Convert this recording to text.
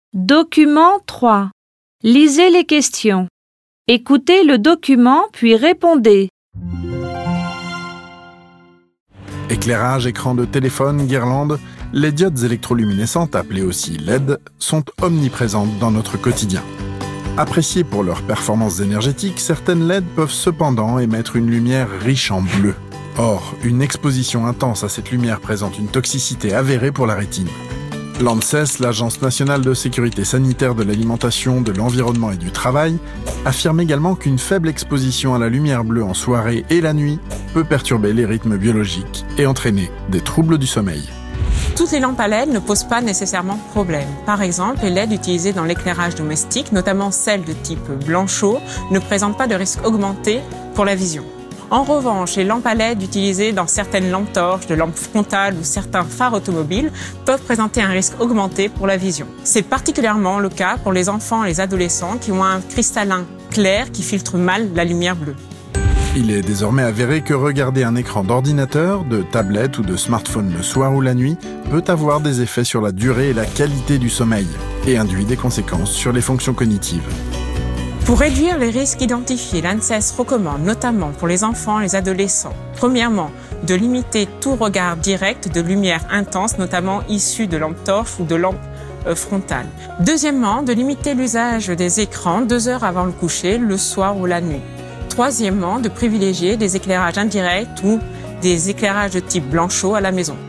Document 3. Lisez les questions. Écoutez le document puis répondez. Éclairage, écran de téléphone, guirlande, les diodes électroluminescentes, appelées aussi LED, sont omniprésentes dans notre quotidien. Appréciées pour leurs performances énergétiques, certaines LED peuvent cependant émettre une lumière riche en bleu. Or, une exposition intense à cette lumière présente une toxicité avérée pour la rétine. L'ANSES, l'Agence nationale de sécurité sanitaire de l'alimentation, de l'environnement et du travail, affirme également qu'une faible exposition à la lumière bleue en soirée et la nuit peut perturber les rythmes biologiques et entraîner des troubles du sommeil. Toutes les lampes à LED ne posent pas nécessairement problème. Par exemple, les LED utilisées dans l'éclairage domestique, notamment celles de type blanchot, ne présentent pas de risque augmenté pour la vision. En revanche, les lampes à LED utilisées dans certaines lampes torches, de lampes frontales ou certains phares automobiles peuvent présenter un risque augmenté pour la vision. C'est particulièrement le cas pour les enfants et les adolescents qui ont un cristallin clair qui filtre mal la lumière bleue. Il est désormais avéré que regarder un écran d'ordinateur, de tablette ou de smartphone le soir ou la nuit peut avoir des effets sur la durée et la qualité du sommeil et induit des conséquences sur les fonctions cognitives. Pour réduire les risques identifiés, l'ANSES recommande notamment pour les enfants et les adolescents, premièrement, de limiter tout regard direct de lumière intense, notamment issue de lampes torches ou de lampes frontales. Deuxièmement, de limiter l'usage des écrans 2 heures avant le coucher, le soir ou la nuit. Troisièmement, de privilégier des éclairages indirects ou des éclairages de type blanchot à la maison.